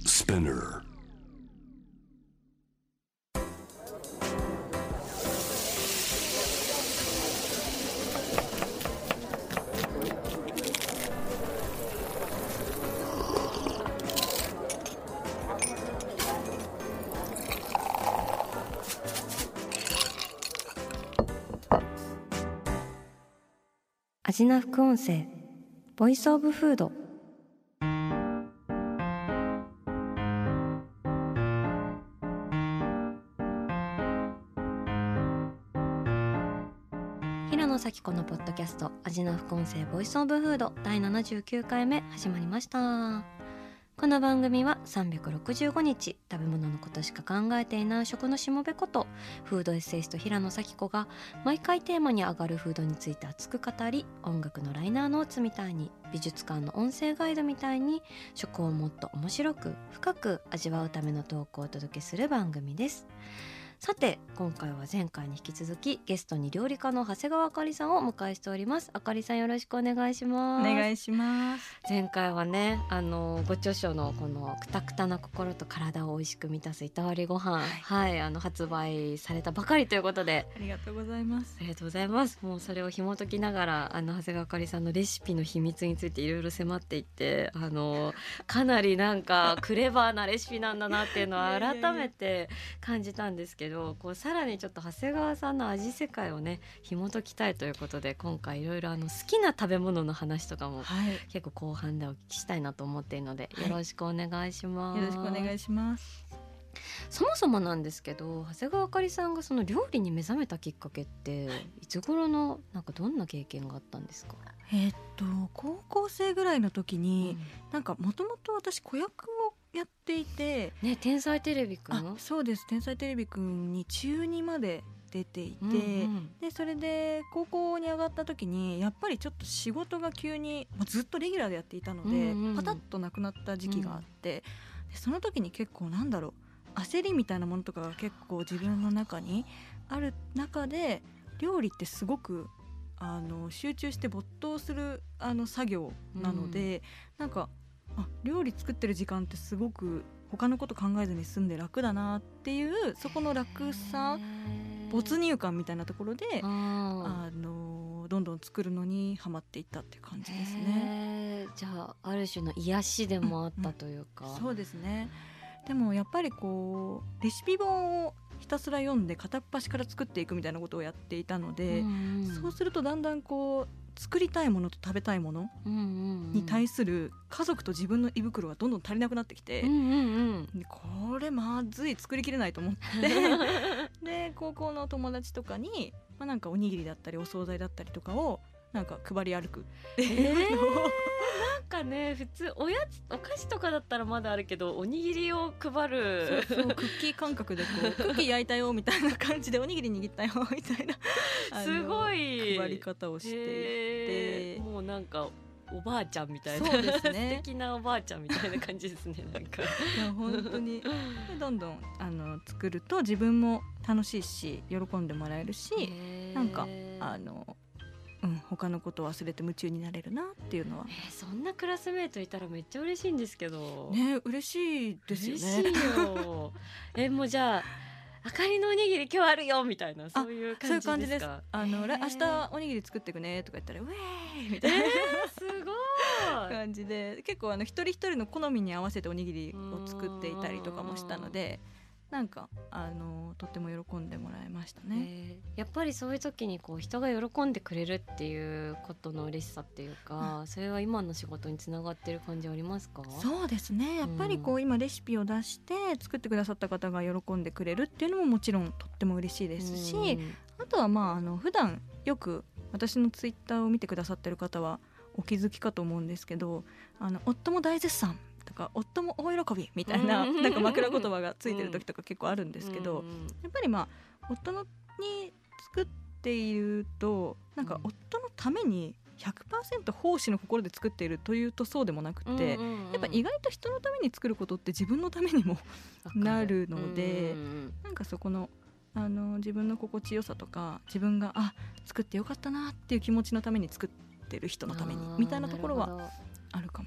Spinner. アジナ副音声ボイスオブフード。平野咲子のポッドキャストアジナ副音声ボイスオブフード第79回目始まりました。この番組は365日食べ物のことしか考えていない食のしもべことフードエッセイスト平野咲子が毎回テーマに上がるフードについて熱く語り、音楽のライナーノーツみたいに美術館の音声ガイドみたいに食をもっと面白く深く味わうためのトークをお届けする番組です。さて今回は前回に引き続きゲストに料理家の長谷川あかりさんをお迎えしております。あかりさんよろしくお願いします。 お願いします。 前回はねご著書のこのくたくたな心と体を美味しく満たすいたわりご飯、はい、発売されたばかりということでありがとうございます。 ありがとうございます。もうそれを紐解きながら長谷川あかりさんのレシピの秘密についていろいろ迫っていってかなりなんかクレバーなレシピなんだなっていうのを改めて感じたんですけどこうさらにちょっと長谷川さんの味世界をね紐解きたいということで今回いろいろ好きな食べ物の話とかも、結構後半でお聞きしたいなと思っているので、よろしくお願いします。 よろしくお願いします。 そもそもなんですけど長谷川あかりさんがその料理に目覚めたきっかけっていつ頃のなんかどんな経験があったんですか？ 高校生ぐらいの時に、なんかもともと私子役をやっていて、 ね、天才テレビくん。 そうです、天才テレビくんに中2まで出ていて、でそれで高校に上がった時にやっぱりちょっと仕事が急に、ずっとレギュラーでやっていたので、パタッとなくなった時期があって、でその時に結構焦りみたいなものとかが結構自分の中にある中で、料理ってすごく集中して没頭する作業なので、なんか料理作ってる時間ってすごく他のこと考えずに済んで楽だなっていう、そこの楽さ、没入感みたいなところでどんどん作るのにハマっていったっていう感じですね。 じゃあある種の癒しでもあったというか、 そうですね。でもやっぱりこうレシピ本をひたすら読んで片っ端から作っていくみたいなことをやっていたので、そうするとだんだんこう作りたいものと食べたいものに対する家族と自分の胃袋がどんどん足りなくなってきて、でこれまずい、作りきれないと思ってで高校の友達とかに、なんかおにぎりだったりお惣菜だったりとかをなんか配り歩くっていうのを、 なんかね、普通お菓子とかだったらまだあるけどおにぎりを配る、 そうクッキー感覚でこうクッキー焼いたよみたいな感じでおにぎり握ったよみたいなすごい配り方をしていて、 もうなんかおばあちゃんみたいな、 そうですね、 素敵なおばあちゃんみたいな感じですね。なんかいや本当にどんどん作ると自分も楽しいし喜んでもらえるし、なんか他のことを忘れて夢中になれるなっていうのは、 そんなクラスメートいたらめっちゃ嬉しいんですけどね。嬉しいですよね。 嬉しいよもうじゃああかりのおにぎり今日あるよみたいな、そういう感じですか？ そういう感じです。明日おにぎり作ってくねとか言ったらウェーイみたいな、 すごい感じで、結構一人一人の好みに合わせておにぎりを作っていたりとかもしたので、なんかとっても喜んでもらいましたね。 やっぱりそういう時にこう人が喜んでくれるっていうことの嬉しさっていうか、それは今の仕事につながってる感じありますか？ そうですね、やっぱりこう今レシピを出して作ってくださった方が喜んでくれるっていうのももちろんとっても嬉しいですし、あとは普段よく私のツイッターを見てくださってる方はお気づきかと思うんですけど、夫も大絶賛とか夫も大喜びみたいな、なんか枕言葉がついてる時とか結構あるんですけど、やっぱり夫に作っていると、なんか夫のために100% 奉仕の心で作っているというとそうでもなくて、やっぱ意外と人のために作ることって自分のためにもなるので、なんかそこの自分の心地よさとか、自分が作ってよかったなっていう気持ちのために作ってる人のためにみたいなところはあるかもです。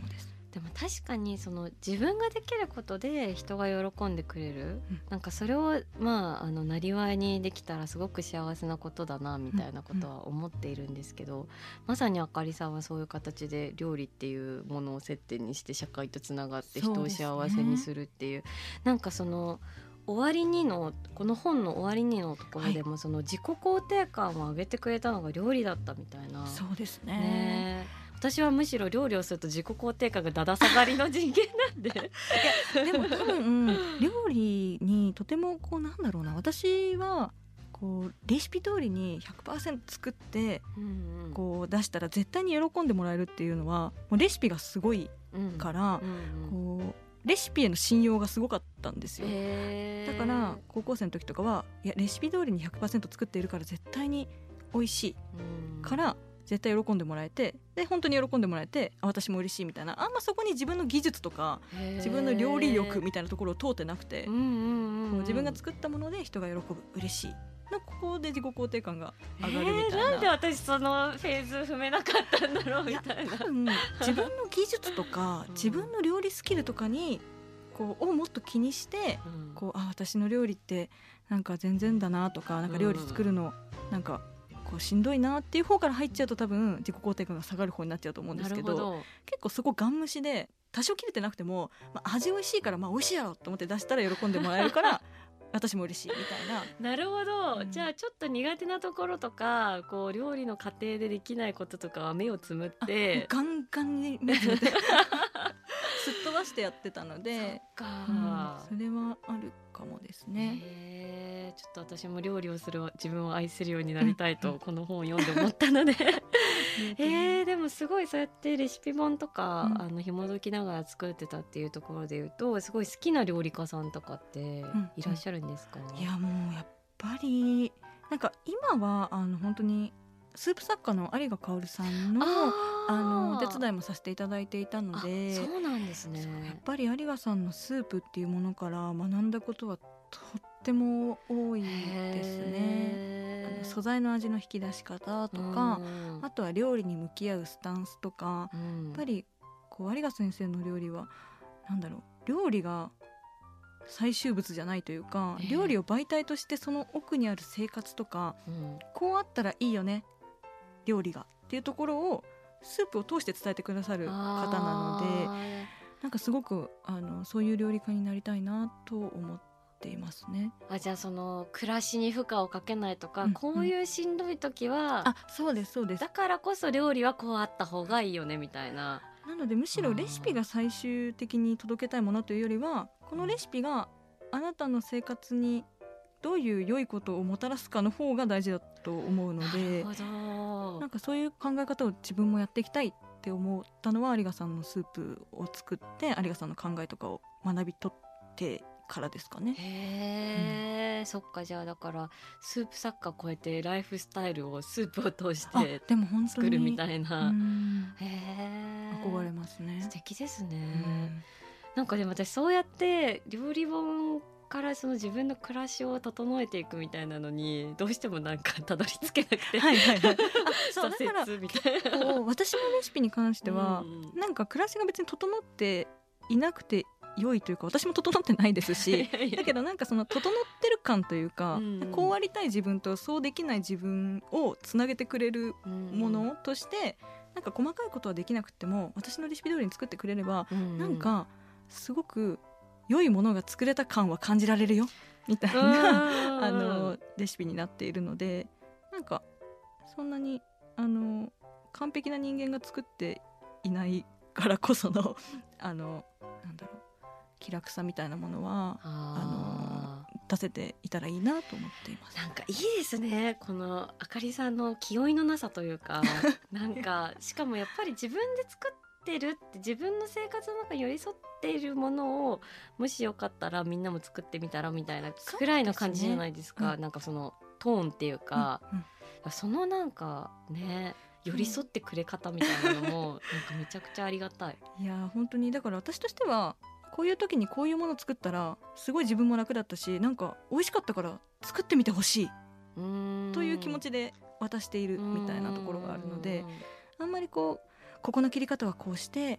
でも確かにその自分ができることで人が喜んでくれる、なんかそれをなりわいにできたらすごく幸せなことだなみたいなことは思っているんですけど、まさにあかりさんはそういう形で料理っていうものを接点にして社会とつながって人を幸せにするっていう、なんかその終わりにのこの本の終わりにのところでも、その自己肯定感を上げてくれたのが料理だったみたいな。 そうですね。 私はむしろ料理をすると自己肯定感がだだ下がりの人間なんででも多分料理にとてもこうなんだろうな、私はこうレシピ通りに 100% 作ってこう出したら絶対に喜んでもらえるっていうのはもうレシピがすごいから、こうレシピへの信用がすごかったんですよ。だから高校生の時とかはいやレシピ通りに 100% 作っているから絶対に美味しいから絶対喜んでもらえて、で本当に喜んでもらえて私も嬉しいみたいな、あんまそこに自分の技術とか自分の料理力みたいなところを通ってなくて、こう自分が作ったもので人が喜ぶ嬉しいのここで自己肯定感が上がるみたいな、 なんで私そのフェーズ踏めなかったんだろうみたいな。 多分自分の技術とか自分の料理スキルとかにこうをもっと気にして、こう私の料理ってなんか全然だなとか、なんか料理作るのなんかこうしんどいなっていう方から入っちゃうと多分自己肯定感が下がる方になっちゃうと思うんですけど、結構そこガン無視で多少切れてなくても、味美味しいから美味しいやろと思って出したら喜んでもらえるから私も嬉しいみたいな。 なるほど、じゃあちょっと苦手なところとかこう料理の過程でできないこととかは目をつむってガンガンに目をつむってすっ飛ばしてやってたので、 そっか、 それはあるかもですね。 ちょっと私も料理をする自分を愛するようになりたいとこの本を読んで思ったのででもすごいそうやってレシピ本とか、紐解きながら作ってたっていうところでいうとすごい好きな料理家さんとかっていらっしゃるんですか？ いやもうやっぱりなんか今は本当にスープ作家の有賀薫さんのお手伝いもさせていただいていたので。 そうなんですね。 やっぱり有賀さんのスープっていうものから学んだことはとっても多いですね。素材の味の引き出し方とか、あとは料理に向き合うスタンスとか、やっぱりこう有賀先生の料理はなんだろう、料理が最終物じゃないというか、料理を媒体としてその奥にある生活とか、こうあったらいいよね料理がっていうところをスープを通して伝えてくださる方なので、なんかすごくそういう料理家になりたいなと思っていますね。 じゃあその暮らしに負荷をかけないとか、こういうしんどい時はそうですそうです、 だからこそ料理はこうあった方がいいよねみたいな。 なのでむしろレシピが最終的に届けたいものというよりは、このレシピがあなたの生活にどういう良いことをもたらすかの方が大事だと思うので、なんかそういう考え方を自分もやっていきたいって思ったのは有賀さんのスープを作って有賀さんの考えとかを学び取ってからですかね。 そっか、じゃあだからスープ作家を超えてライフスタイルをスープを通して作るみたいな。 憧れますね。 素敵ですね。なんかでも私そうやって料理本からその自分の暮らしを整えていくみたいなのにどうしてもなんかたどり着けなくてそうだから結構私のレシピに関してはなんか暮らしが別に整っていなくて良いというか、私も整ってないですしだけどなんかその整ってる感というか、こうありたい自分とそうできない自分をつなげてくれるものとして、なんか細かいことはできなくても私のレシピ通りに作ってくれれば、なんかすごく良いものが作れた感は感じられるよみたいなレシピになっているので、なんかそんなに完璧な人間が作っていないからこそのなんだろう、気楽さみたいなものは出せていたらいいなと思っています。 なんかいいですね、このあかりさんの気負いのなさというかなんかしかもやっぱり自分で作ってるって自分の生活の中に寄り添っているものをもしよかったらみんなも作ってみたらみたいなくらいの感じじゃないですか。なんかそのトーンっていうか、そのなんかね寄り添ってくれ方みたいなのもなんかめちゃくちゃありがたい。いや本当にだから私としてはこういう時にこういうものを作ったらすごい自分も楽だったし、なんか美味しかったから作ってみてほしいという気持ちで渡しているみたいなところがあるので、あんまりここの切り方はこうしてこ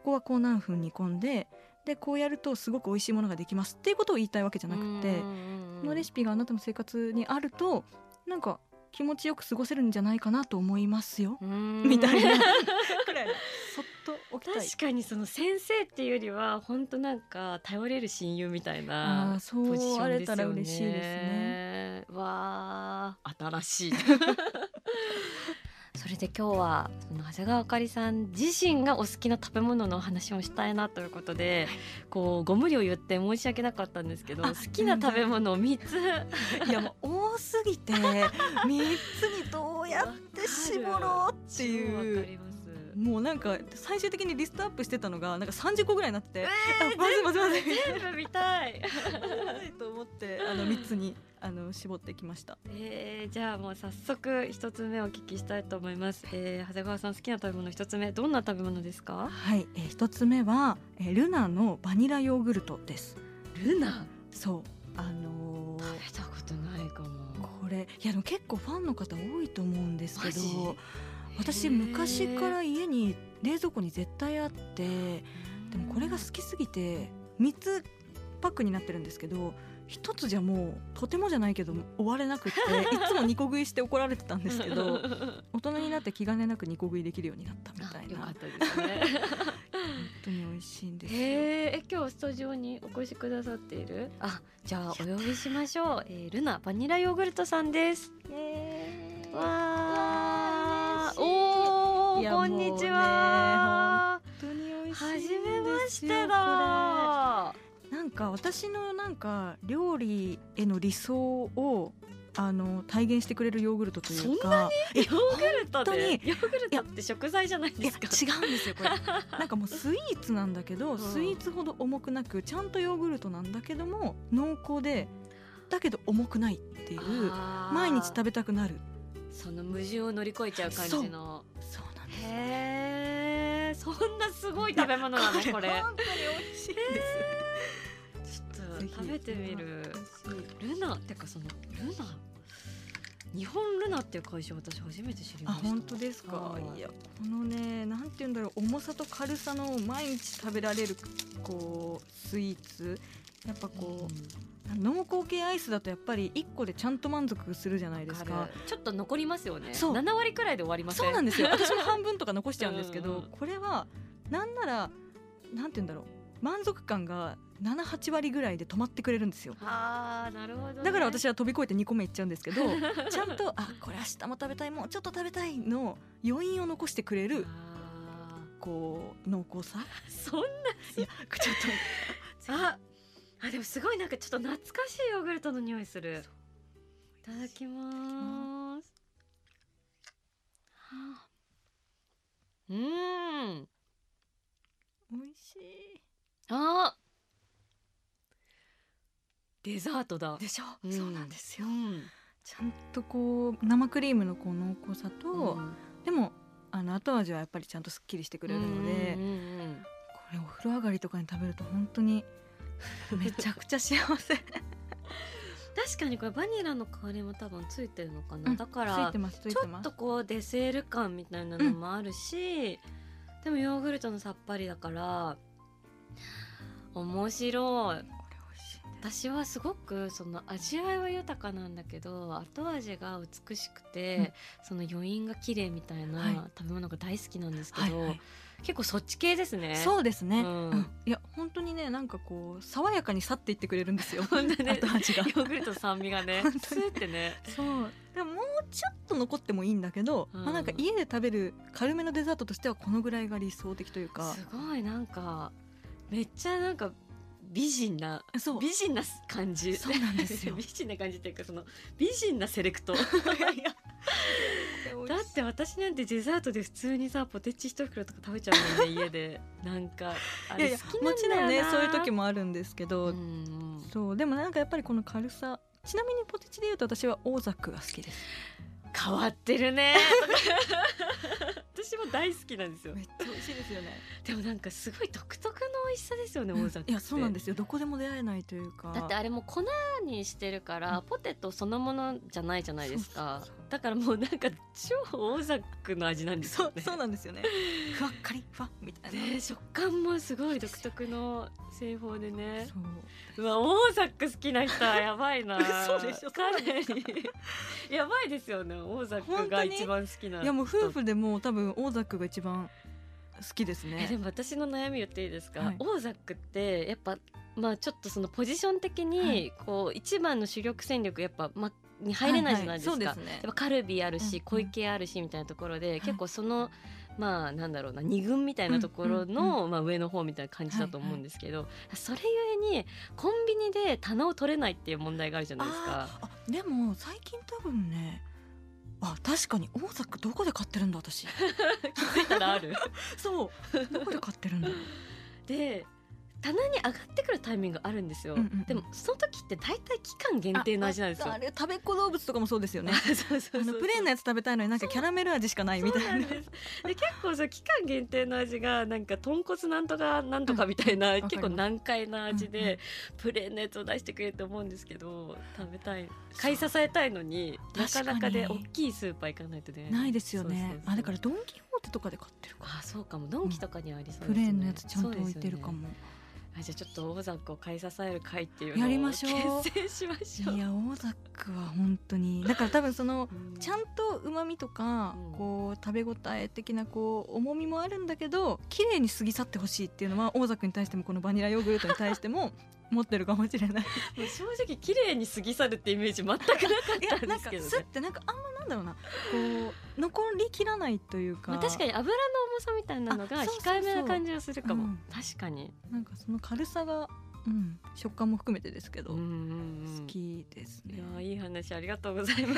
ここはこう何分煮込んで、でこうやるとすごく美味しいものができますっていうことを言いたいわけじゃなくて、このレシピがあなたの生活にあるとなんか気持ちよく過ごせるんじゃないかなと思いますよみたいなくらいそっと置きたい。 確かにその先生っていうよりは本当なんか頼れる親友みたいなそうポジションですよね。 あれたら嬉しいですね。 わー新しいそれで今日はその長谷川あかりさん自身がお好きな食べ物のお話をしたいなということで、こうご無理を言って申し訳なかったんですけど、好きな食べ物を3ついやもう多すぎて3つにどうやって絞ろうっていう。もうなんか最終的にリストアップしてたのがなんか30個ぐらいになってて、まず全部見たいと思って3つに絞ってきました。 じゃあもう早速1つ目お聞きしたいと思います。長谷川さん好きな食べ物1つ目どんな食べ物ですか？ はい、1つ目はルナのバニラヨーグルトです。 ルナ？ そう食べたことないかも。 これいやでも結構ファンの方多いと思うんですけど、私昔から家に冷蔵庫に絶対あって、でもこれが好きすぎて3つパックになってるんですけど、1つじゃもうとてもじゃないけど終われなくっていつも2個食いして怒られてたんですけど大人になって気兼ねなく2個食いできるようになったみたいな。 よかったですね本当に美味しいんですよ。 今日スタジオにお越しくださっているじゃあお呼びしましょう。ルナバニラヨーグルトさんです。わーおーこんにちは。 本当に美味しいんですよ。 はじめましてだ。 なんか私のなんか料理への理想を体現してくれるヨーグルトというか。 そんなにヨーグルトで？ヨーグルトって食材じゃないですか？ 違うんですよこれなんかもうスイーツなんだけど、スイーツほど重くなくちゃんとヨーグルトなんだけども濃厚でだけど重くないっていう毎日食べたくなるその矛盾を乗り越えちゃう感じの。そうなんです。へーそんなすごい食べ物なのこれ。 本当に美味しいんです。 ちょっと食べてみる。ルナってかそのルナ日本ルナっていう会社私初めて知りました。 本当ですか？いやこのねなんていうんだろう、重さと軽さの毎日食べられるこうスイーツ、やっぱこう、濃厚系アイスだとやっぱり1個でちゃんと満足するじゃないですか。 ちょっと残りますよね。 そう 7割くらいで終わりません？ そうなんですよ私も半分とか残しちゃうんですけどこれはなんならなんていうんだろう、満足感が7、8割ぐらいで止まってくれるんですよ。 なるほどね。 だから私は飛び越えて2個目いっちゃうんですけどちゃんとこれ明日も食べたい、もうちょっと食べたいの余韻を残してくれるこう濃厚さ。 そんな、 いやちょっとでもすごいなんかちょっと懐かしいヨーグルトの匂いする。いただきます。 美味しい。 デザートだでしょ、そうなんですよ、ちゃんとこう生クリームのこう濃厚さと、でも後味はやっぱりちゃんとすっきりしてくれるので、これお風呂上がりとかに食べると本当にめちゃくちゃ幸せ確かにこれバニラの香りも多分ついてるのかな、だからついてますちょっとこうデセール感みたいなのもあるし、でもヨーグルトのさっぱりだから面白い。私はすごくその味わいは豊かなんだけど後味が美しくて、その余韻が綺麗みたいな食べ物が大好きなんですけど、結構そっち系ですね。 そうですね、いや本当にねなんかこう爽やかに去っていってくれるんですよ本当ね、 後味がヨーグルトの酸味がねスーってね。 そうでももうちょっと残ってもいいんだけど、なんか家で食べる軽めのデザートとしてはこのぐらいが理想的というか、 すごいなんかめっちゃなんか美人な感じ。 そうなんですよ美人な感じっていうかその美人なセレクトだって私なんてデザートで普通にさポテチ1袋とか食べちゃうもんね家で。なんかあれ好きなんだよな。 もちろんねそういう時もあるんですけど、そうでもなんかやっぱりこの軽さ。ちなみにポテチでいうと私はオーザックが好きです。 変わってるね私も大好きなんですよ。 めっちゃ美味しいですよね。 でもなんかすごい独特の美味しさですよね、オーザックって。 いやそうなんですよ、どこでも出会えないというか。 だってあれも粉にしてるから、ポテトそのものじゃないじゃないですか。 そうそうそう、 だからもうなんか超オーザックの味なんですよね。 そうなんですよね。ふわっかりふわみたいな、 ね、食感もすごい独特の製法でね。 そううわ、オーザック好きな人はやばいな。 嘘でしょ、 かなりやばいですよね、オーザックが一番好きな人。 いやもう夫婦でも多分オーザックが一番好きですね。 でも私の悩み言っていいですか、 はい、 オーザックってやっぱまあちょっとそのポジション的はにいこう一番の主力戦力やっぱに入れないじゃないですか、 はいはい、そうですね、 やっぱカルビあるし、 うん小池あるしみたいなところで、 はい、 結構そのまあなんだろうな、2軍みたいなところの、まあ、上の方みたいな感じだと思うんですけど、それゆえにコンビニで棚を取れないっていう問題があるじゃないですか。 でも最近多分ね、確かにオーザックどこで買ってるんだ私。 気づいたらあるそうどこで買ってるんだで棚に上がってくるタイミングあるんですよ、でもその時って大体期間限定の味なんですよ。 あれ食べっ子動物とかもそうですよね。 そうプレーンなやつ食べたいのになんかキャラメル味しかないみたいな。 そうなんです。で結構そう期間限定の味がなんか豚骨なんとかなんとかみたいな、結構難解な味で、プレーンのやつを出してくれと思うんですけど、食べたい、買い支えたいのになかなかで大きいスーパー行かないとね、 ないですよね。だからドンキホーテとかで買ってるか。 そうかも、ドンキとかにはありそうですね、 プレーンのやつちゃんと置いてるかも。 じゃあちょっとオーザックを買い支える会っていうのをやりましょう。 結成しましょう。 いやオーザックは本当にだから多分その、ちゃんと旨味とか、こう食べ応え的なこう重みもあるんだけど綺麗に過ぎ去ってほしいっていうのはオーザックに対してもこのバニラヨーグルトに対しても持ってるかもしれない。 もう正直綺麗に過ぎ去るってイメージ全くなかったんですけどね。 スッてなんかあんまなんだろうな、こう残りきらないというか、 確かに油の重さみたいなのが控えめな感じがするかも。確かになんかその軽さが、食感も含めてですけど、好きですね。 いやいい話ありがとうございます。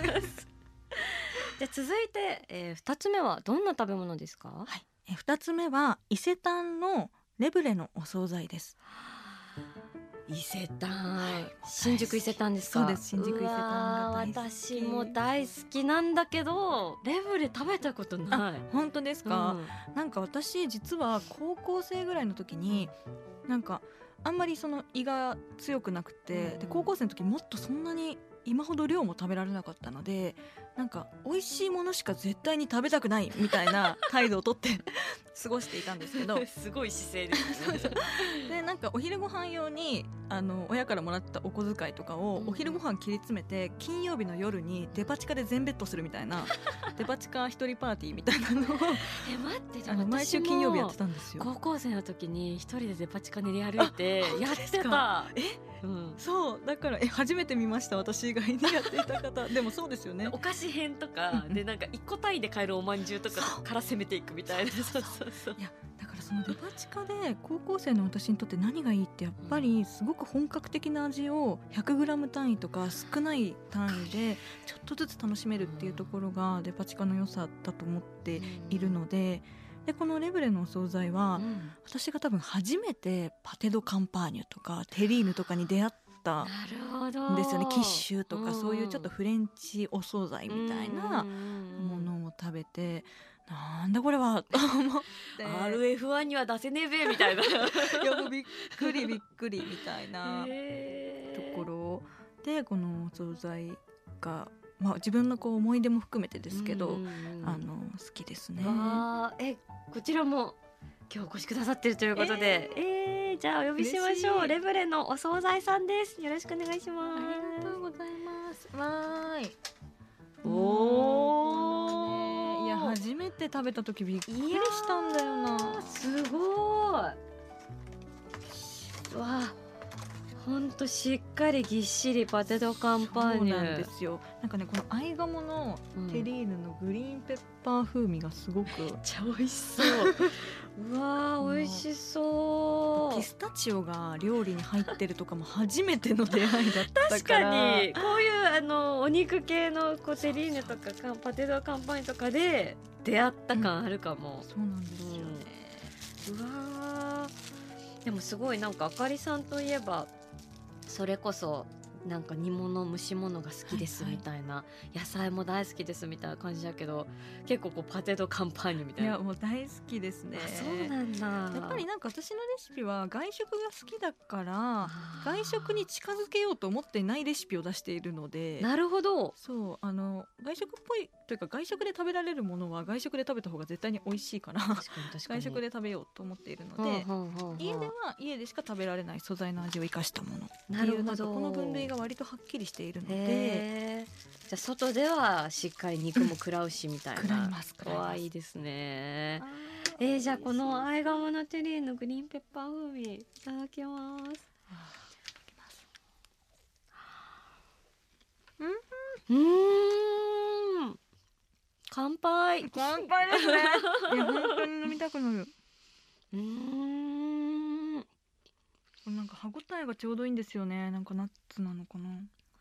じゃあ続いて、2つ目はどんな食べ物ですか？ はい、2つ目は伊勢丹のレブレのお惣菜です。 伊勢丹、新宿伊勢丹ですか？ そうです、新宿伊勢丹が大好き。 私も大好きなんだけどレブレ食べたことない。 本当ですか？なんか私実は高校生ぐらいの時になんかあんまりその胃が強くなくて、で高校生の時もっとそんなに今ほど量も食べられなかったので、なんか美味しいものしか絶対に食べたくないみたいな態度をとって過ごしていたんですけどすごい姿勢ですね。 でなんかお昼ご飯用に親からもらったお小遣いとかをお昼ご飯切り詰めて、金曜日の夜にデパ地下で全ベッドするみたいなデパ地下一人パーティーみたいなのを待って、 毎週金曜日やってたんですよ。 高校生の時に一人でデパ地下練り歩いてやってた。 そうだから初めて見ました、私以外にやっていた方。でもそうですよね、 お菓子編とかでなんか1個単位で買えるおまんじゅうとかから攻めていくみたいな。 いやだからそのデパ地下で高校生の私にとって何がいいってやっぱりすごく本格的な味を 100g 単位とか少ない単位でちょっとずつ楽しめるっていうところがデパ地下の良さだと思っているので、このレブレのお惣菜は、私が多分初めてパテ・ド・カンパーニュとかテリーヌとかに出会ったんですよね。キッシュとかそういうちょっとフレンチお惣菜みたいなものを食べて、なんだこれはと思って RF1 には出せねえべみたいな。いやもうびっくりびっくりみたいなところで、このお惣菜が自分のこう思い出も含めてですけど、好きですね。 こちらも今日お越しくださっているということで、じゃあお呼びしましょう。レブレのお惣菜さんです。よろしくお願いします。 ありがとうございます。わーい。いや初めて食べた時びっくりしたんだよな。 すごい。わほんとしっかりぎっしりパテ・ド・カンパーニュ。 そうなんですよ。なんかねこの合鴨のテリーヌのグリーンペッパー風味がすごく、 めっちゃ美味しそう。うわー美味しそう。 ピスタチオが料理に入ってるとかも初めての出会いだったから確かにこういうお肉系のこうテリーヌとかパテ・ド・カンパーニュとかで出会った感あるかも。 そうなんですよね。 うわでもすごいなんかあかりさんといえばそれこそなんか煮物蒸し物が好きですみたいな、野菜も大好きですみたいな感じだけど、結構こうパテ・ド・カンパーニュみたいな。 いやもう大好きですね。 そうなんだ。 やっぱりなんか私のレシピは外食が好きだから外食に近づけようと思ってないレシピを出しているので。 なるほど。 そう外食っぽいというか外食で食べられるものは外食で食べた方が絶対に美味しいから外食で食べようと思っているので、家では家でしか食べられない素材の味を生かしたものっていう、なんかこの分類が割とはっきりしているので。 じゃあ外ではしっかり肉も食らうしみたいな。 食らいます。 いいですね。じゃあこの合鴨のテリーのグリーンペッパー風味いただきます。乾杯。 乾杯ですね。いや本当に飲みたくなる。これなんか歯ごたえがちょうどいいんですよね。なんかナッツなのかな。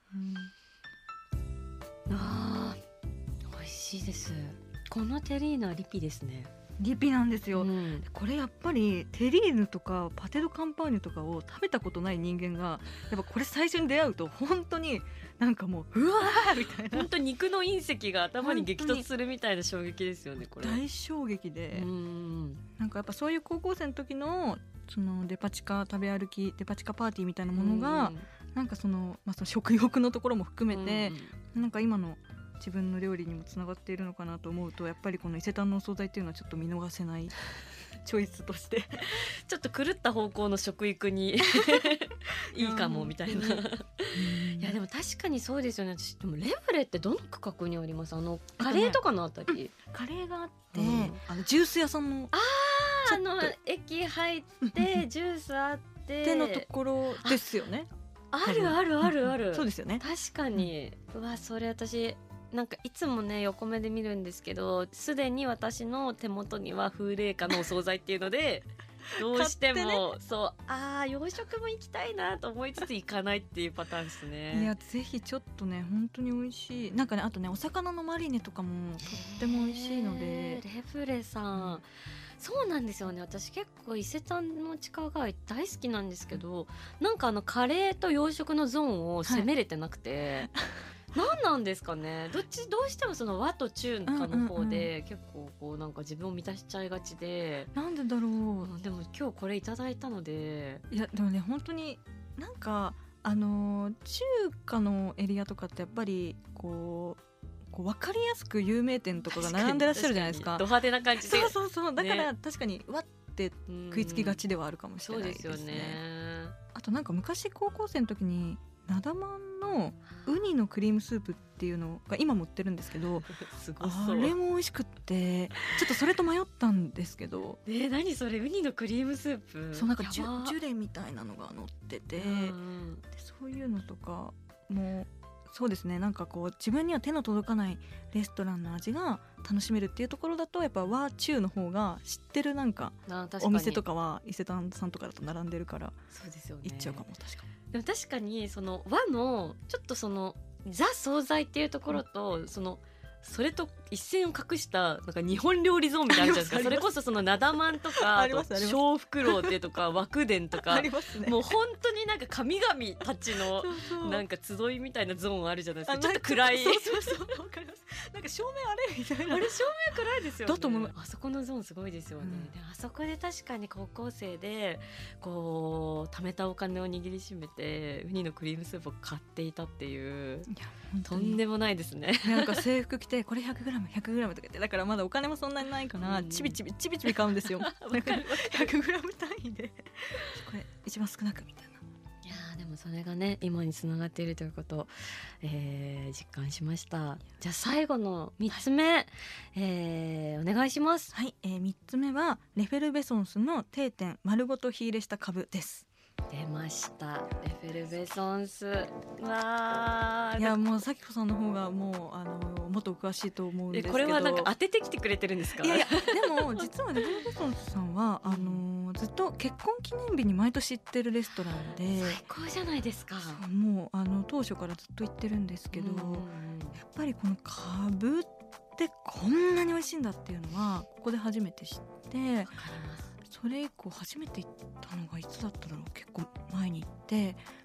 美味しいです。このテリーヌはリピですね。 リピなんですよ、これやっぱりテリーヌとかパテ・ド・カンパーニュとかを食べたことない人間がやっぱこれ最初に出会うと本当になんかもううわーみたいな、 本当肉の隕石が頭に激突するみたいな衝撃ですよね。これ大衝撃で、なんかやっぱそういう高校生の時のそのデパ地下食べ歩きデパ地下パーティーみたいなものが、なんかその食欲のところも含めて、なんか今の自分の料理にもつながっているのかなと思うと、やっぱりこの伊勢丹のお惣菜っていうのはちょっと見逃せないチョイスとしてちょっと狂った方向の食育にいいかもみたいな。いやでも確かにそうですよね。私でもレブレってどの区画にあります？カレーとかのあたり、 カレーがあって、ジュース屋さんの駅入ってジュースあって手のところですよね。 あるあるあるある。 そうですよね。 確かに、うわそれ私なんかいつもね横目で見るんですけど、すでに私の手元には風鈴花のお惣菜っていうのでどうしても、そう洋食も行きたいなと思いつつ行かないっていうパターンですね。 いやぜひちょっとね本当に美味しい。なんかねあとねお魚のマリネとかもとっても美味しいので。 レブレさん、そうなんですよね。私結構伊勢丹の地下街大好きなんですけど、なんかカレーと洋食のゾーンを攻めれてなくて、何なんですかね。どうしてもその和と中華の方で結構こうなんか自分を満たしちゃいがちで、 なんでだろう。 でも今日これいただいたので、 いやでもね本当になんか中華のエリアとかってやっぱりこう分かりやすく有名店とかが並んでらっしゃるじゃないですか。 ド派手な感じで。 そうだから、確かにわって食いつきがちではあるかもしれないですね。 そうですよね。 あとなんか昔高校生の時になだまんのウニのクリームスープっていうのが今も売ってるんですけどすごそう。 あれも美味しくってちょっとそれと迷ったんですけど何それウニのクリームスープ。 そうなんかジュレみたいなのが乗ってて、でそういうのとかもそうですね。なんかこう自分には手の届かないレストランの味が楽しめるっていうところだとやっぱ和中の方が知ってるなんかお店とかは伊勢丹さんとかだと並んでるからそうですよね。 行っちゃうかも。確かにでも確かにその和のちょっとそのザ惣菜っていうところと、それと一線を画したなんか日本料理ゾーンみたいなのあるじゃないですか。それこそそのなだまんとかあと小福楼ってとか和久伝とかもう本当になんか神々たちのなんか集いみたいなゾーンあるじゃないですか。ちょっと暗い。 そうわかります。なんか照明あれみたいな。 あれ照明暗いですよね。 だと思う。 あそこのゾーンすごいですよね。であそこで確かに高校生でこう貯めたお金を握りしめてウニのクリームスープを買っていたっていう、とんでもないですね。 なんか制服着てこれ 100g とか言って、だからまだお金もそんなにないからちびちび買うんですよ。100g 単位でこれ一番少なくみたいな。 いやでもそれがね今につながっているということを、実感しました。じゃあ最後の3つ目、お願いします。 はい、3つ目はレフェルベソンスの定点丸ごと火入れしたカブです。 出ましたレフェルベソンス。わいやもう咲子さんの方がもうもっとお詳しいと思うんですけど、 これはなんか当ててきてくれてるんですか？ いやでも実はレフェルベソンスさんはずっと結婚記念日に毎年行ってるレストランで最高じゃないですか。 もう当初からずっと行ってるんですけど、やっぱりこのカブってこんなに美味しいんだっていうのはここで初めて知って、 わかります。 それ以降初めて行ったのがいつだっただろう。結構前に行って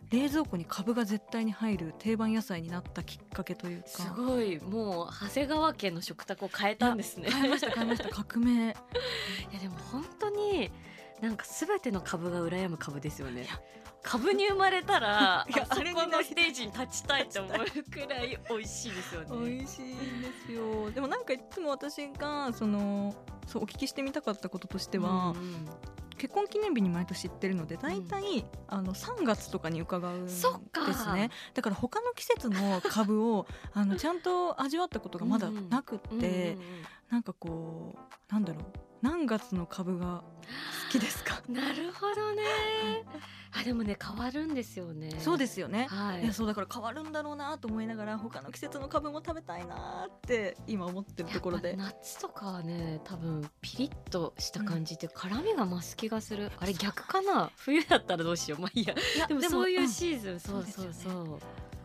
冷蔵庫にカブが絶対に入る定番野菜になったきっかけというか。 すごい、もう長谷川家の食卓を変えたんですね。 変えました革命。 いやでも本当になんか全ての株が羨む株ですよね。株に生まれたらいやあそこのステージに立ちたいって思うくらい美味しいですよね。 美味しいんですよ。でもなんかいつも私がそうお聞きしてみたかったこととしては、結婚記念日に毎年行ってるのでだいたい3月とかに伺うんですそっかね。だから他の季節の株をちゃんと味わったことがまだなくって、なんかこうなんだろう、何月の株が好きですか？ なるほどね。あでもね変わるんですよね。 そうですよね、 はい、 いやそうだから変わるんだろうなと思いながら他の季節の株も食べたいなって今思ってるところで。 夏とかはね多分ピリッとした感じで辛みが増す気がする、あれ逆かな、冬だったらどうしよう、まあいいや。でもそういうシーズン、そうそうそう、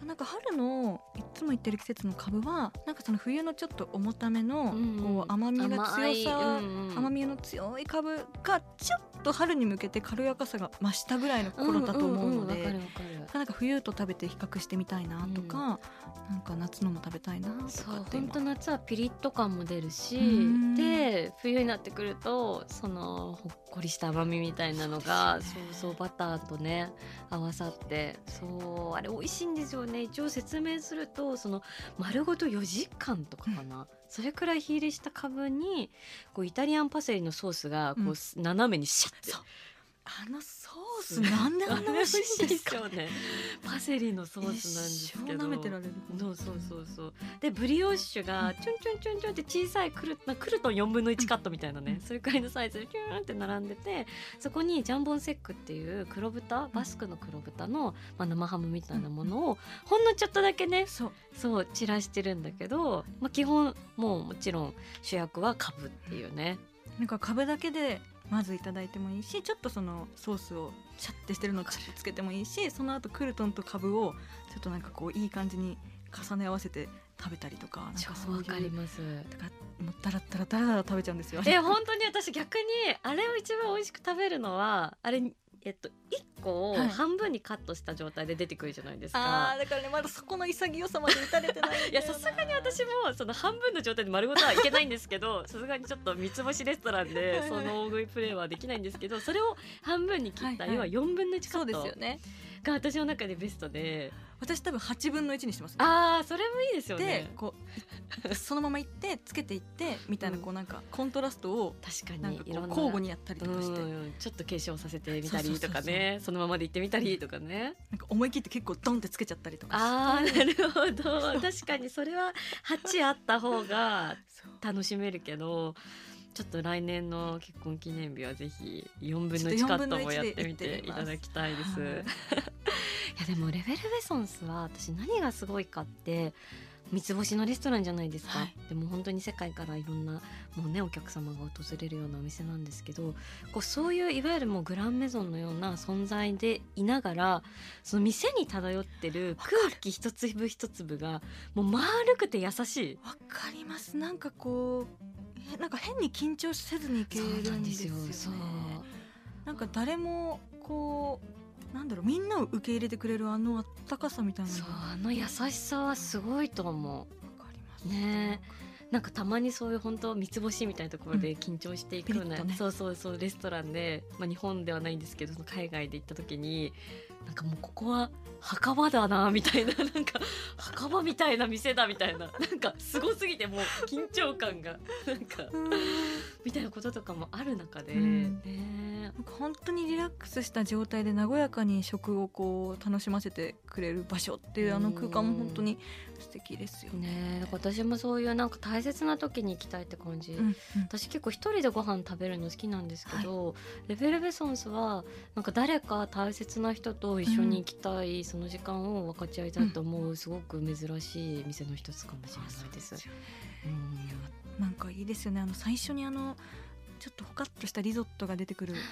なんか春のいつも言ってる季節の株はなんかその冬のちょっと重ためのこう甘みが強さ、甘みの強い株がちょっと春に向けて軽やかさが増したぐらいの頃だと思うので、なんか冬と食べて比較してみたいなとか、なんか夏のも食べたいなとかって。 そう本当夏はピリッと感も出るし、で冬になってくるとそのほっこりした甘みみたいなのがそうバターとね合わさって、そうあれ美味しいんですよね。一応説明するとその丸ごと4時間とかかな、それくらい火入れしたカブにこうイタリアンパセリのソースがこう、斜めにシャッて、 あのソースなんであんな美味しいんですか？ よね。パセリのソースなんですけど、 一生舐めてられる。 そうでブリオッシュがチュンチュンチュンチュンって小さいクルトン4分の1カットみたいなね、それくらいのサイズでキューンって並んでて、そこにジャンボンセックっていう黒豚、バスクの黒豚の、生ハムみたいなものをほんのちょっとだけね、そう散らしてるんだけど、基本もちろん主役はカブっていうね。 なんかカブだけでまずいただいてもいいし、ちょっとそのソースをシャッてしてるのをちょっとつけてもいいし、その後クルトンとカブをちょっとなんかこういい感じに重ね合わせて食べたりとか、なんかそういう、 わかります。 だからもうダラ食べちゃうんですよ。 本当に私逆にあれを一番美味しく食べるのはあれ1個を半分にカットした状態で出てくるじゃないですか。 だからねまだそこの潔さまで至れてないいやさすがに私もその半分の状態で丸ごとはいけないんですけどさすがにちょっと三つ星レストランでその大食いプレーはできないんですけど、それを半分に切った要は4分の1カットが私の中でベストで、 私多分8分の1にしてます、ね、 それもいいですよね。 でこうそのままいってつけていってみたいな、こうなんかコントラストを確かにいろんな交互にやったりとかして、 ちょっと継承させてみたりとかね、そのままでいってみたりとかね、 なんか思い切って結構ドンってつけちゃったりとかなるほど確かにそれは8あった方が楽しめるけど、ちょっと来年の結婚記念日はぜひ4分の1カットもやってみていただきたいです。いやでもレベルベソンスは私何がすごいかって三つ星のレストランじゃないですか、でも本当に世界からいろんなもうねお客様が訪れるようなお店なんですけど、こうそういういわゆるもうグランメゾンのような存在でいながら、その店に漂ってる空気一粒一粒がもう丸くて優しい。 わかります。なんかこうなんか変に緊張せずにいけるんですよね。なんか誰もこうなんだろう、みんなを受け入れてくれるあのあったかさみたいな、 あの優しさはすごいと思う。 わかりますね。なんかたまにそういう本当三つ星みたいなところで緊張していくような、そうレストランで、日本ではないんですけどその海外で行った時になんかもうここは墓場だなみたいな、なんか墓場みたいな店だみたいな、なんかすごすぎてもう緊張感がなんかみたいなこととかもある中で、 なんか本当にリラックスした状態で和やかに食をこう楽しませてくれる場所っていうあの空間も本当に素敵ですよね。 だから私もそういうなんか大切な時に行きたいって感じ、私結構一人でご飯食べるの好きなんですけど、レベルベソンスはなんか誰か大切な人と一緒に行きたい、その時間を分かち合いたいと思う、すごく珍しい店の一つかもしれないです。なんかいいですよね。最初にちょっとほかっとしたリゾットが出てくる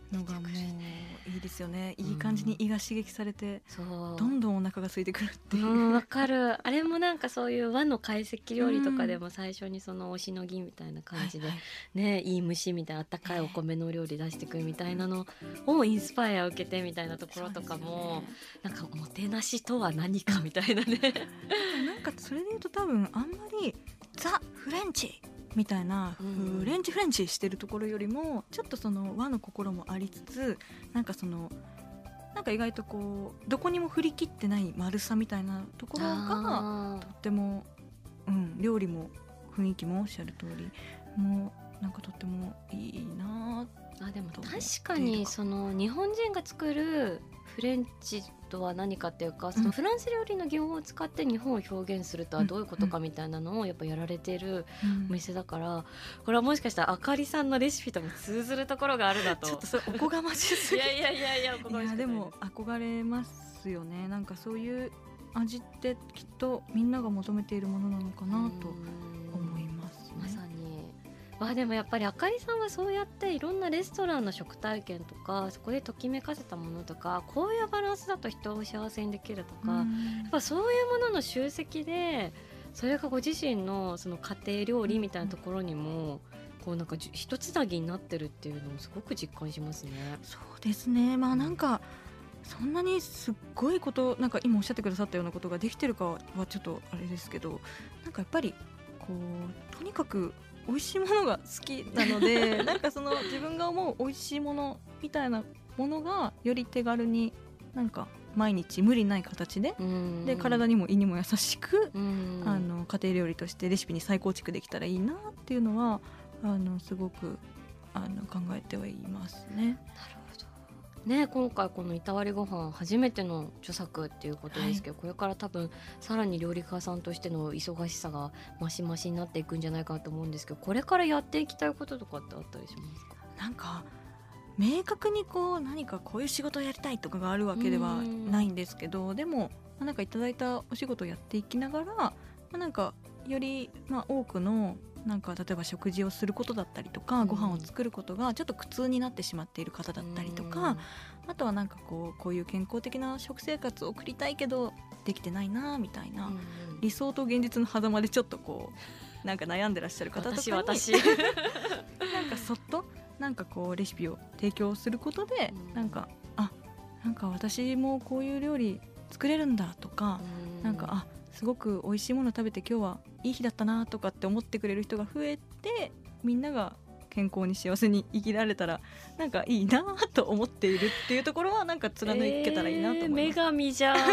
のがもういいですよね。いい感じに胃が刺激されて、 そうどんどんお腹が空いてくるっていう、 わかる。あれもなんかそういう和の懐石料理とかでも最初にそのおしのぎみたいな感じで、 はいね、いい蒸しみたいなあったかいお米のお料理出してくるみたいなのをインスパイア受けてみたいなところとかも、なんかもてなしとは何かみたいなねなんかそれで言うと多分あんまりザ・フレンチみたいなフレンチしてるところよりもちょっとその和の心もありつつ、なんか意外とこうどこにも振り切ってない丸さみたいなところがとっても、料理も雰囲気もおっしゃる通りもうなんかとってもいいな。 でも確かにその日本人が作るフレンチとは何かっていうか、そのフランス料理の技法を使って日本を表現するとはどういうことかみたいなのをやっぱやられてるお店だから、これはもしかしたらあかりさんのレシピとも通ずるところがあるなと。 ちょっとそれおこがましすぎいやでも憧れますよね。なんかそういう味ってきっとみんなが求めているものなのかなと思いますね。 まさに。でもやっぱりあかりさんはそうやっていろんなレストランの食体験とか、そこでときめかせたものとか、こういうバランスだと人を幸せにできるとか、やっぱそういうものの集積で、それがご自身のその家庭料理みたいなところにもこうなんか一つなぎになってるっていうのをすごく実感しますね。 そうですね。なんかそんなにすっごいことなんか今おっしゃってくださったようなことができてるかはちょっとあれですけど、なんかやっぱりこうとにかく美味しいものが好きなのでなんかその自分が思う美味しいものみたいなものがより手軽になんか毎日無理ない形で、で体にも胃にも優しく、家庭料理としてレシピに再構築できたらいいなっていうのはすごく考えてはいますね。 なるほどね。今回このいたわりご飯初めての著作っていうことですけど、これから多分さらに料理家さんとしての忙しさがマシマシになっていくんじゃないかなと思うんですけど、これからやっていきたいこととかってあったりしますか？ なんか明確に何かこういう仕事をやりたいとかがあるわけではないんですけど、でもなんかいただいたお仕事をやっていきながら、なんかより多くのなんか例えば食事をすることだったりとか、ご飯を作ることがちょっと苦痛になってしまっている方だったりとか、あとはなんかこういう健康的な食生活を送りたいけどできてないなみたいな、理想と現実の狭間でちょっとなんか悩んでらっしゃる方とかになんかそっとなんかレシピを提供することで、なんか私もこういう料理作れるんだとか、なんかすごく美味しいもの食べて今日はいい日だったなとかって思ってくれる人が増えて、みんなが健康に幸せに生きられたらなんかいいなと思っているっていうところはなんか貫けたらいいなと思います。 女神じゃん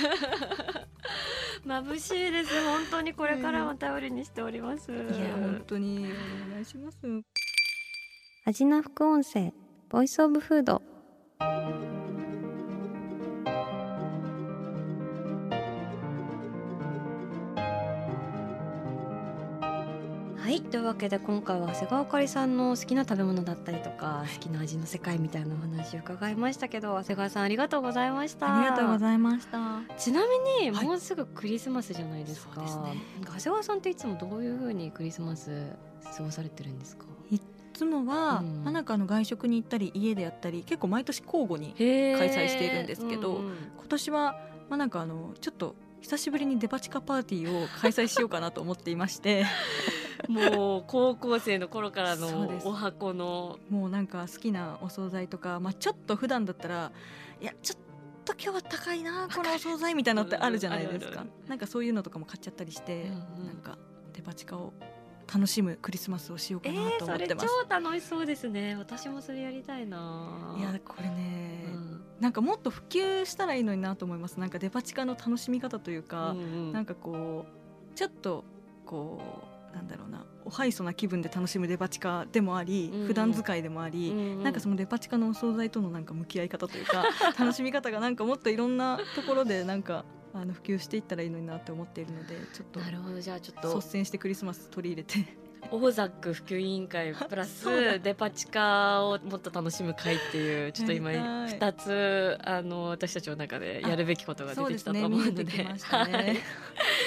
眩しいです。本当にこれからも頼りにしております。いや本当にお願いします。 味な副音声ボイスオブフード。はい、というわけで今回は長谷川あかりさんの好きな食べ物だったりとか、好きな味の世界みたいなお話を伺いましたけど、長谷川さんありがとうございました。 ありがとうございました。 ちなみにもうすぐクリスマスじゃないですか。そうですね。長谷川さんっていつもどういう風にクリスマス過ごされてるんですか？ いつもは、なんか外食に行ったり家でやったり結構毎年交互に開催しているんですけど、今年はなんかちょっと久しぶりにデパ地下パーティーを開催しようかなと思っていましてもう高校生の頃からのお箱のもうなんか好きなお惣菜とか、ちょっと普段だったらいやちょっと今日は高いなこのお惣菜みたいなのってあるじゃないですか。なんかそういうのとかも買っちゃったりして、なんかデパ地下を楽しむクリスマスをしようかなと思ってます。 それ超楽しそうですね。私もそれやりたいな。 いやこれね、なんかもっと普及したらいいのになと思います。なんかデパ地下の楽しみ方というか、なんかちょっとなんだろうな、おハイソな気分で楽しむデパ地下でもあり、普段使いでもあり、なんかそのデパ地下のお惣菜とのなんか向き合い方というか楽しみ方がなんかもっといろんなところでなんか普及していったらいいのになって思っているので、ちょっとなるほど。じゃあちょっと率先してクリスマス取り入れてオーザック普及委員会プラスデパ地下をもっと楽しむ会っていう、ちょっと今2つ私たちの中でやるべきことが出てきたと思うので、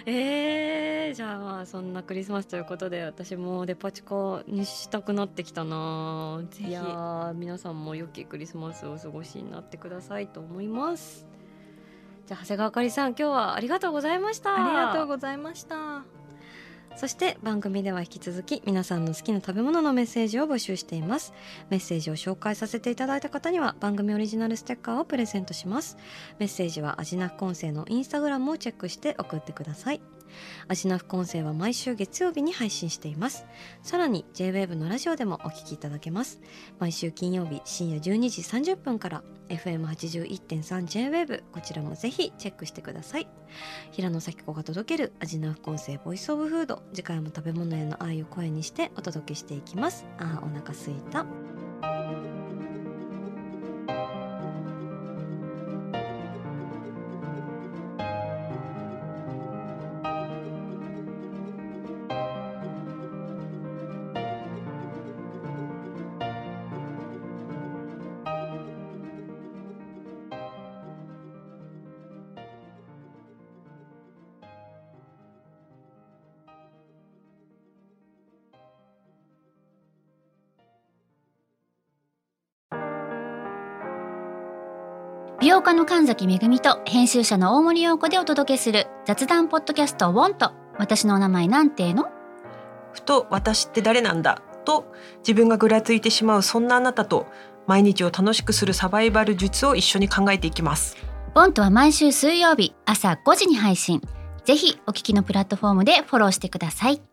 じゃあまあそんなクリスマスということで私もデパ地下にしたくなってきたな。 ぜひ。 いや皆さんも良きクリスマスをお過ごしになってくださいと思います。じゃあ長谷川あかりさん、今日はありがとうございました。 ありがとうございました。 そして番組では引き続き皆さんの好きな食べ物のメッセージを募集しています。メッセージを紹介させていただいた方には番組オリジナルステッカーをプレゼントします。メッセージはアジナ副音声のインスタグラムをチェックして送ってください。アジナ副音声は毎週月曜日に配信しています。さらに J-WAVE のラジオでもお聞きいただけます。毎週金曜日深夜12時30分から FM81.3 J-WAVE、 こちらもぜひチェックしてください。平野咲子が届けるアジナ副音声ボイスオブフード、次回も食べ物への愛を声にしてお届けしていきます。あー、お腹すいた。 美容家の神崎めぐみと編集者の大森洋子でお届けする雑談ポッドキャストウォント。私のお名前なんての？ ふと私って誰なんだと自分がぐらついてしまうそんなあなたと毎日を楽しくするサバイバル術を一緒に考えていきます。 ウォントは毎週水曜日朝5時に配信。ぜひお聞きのプラットフォームでフォローしてください。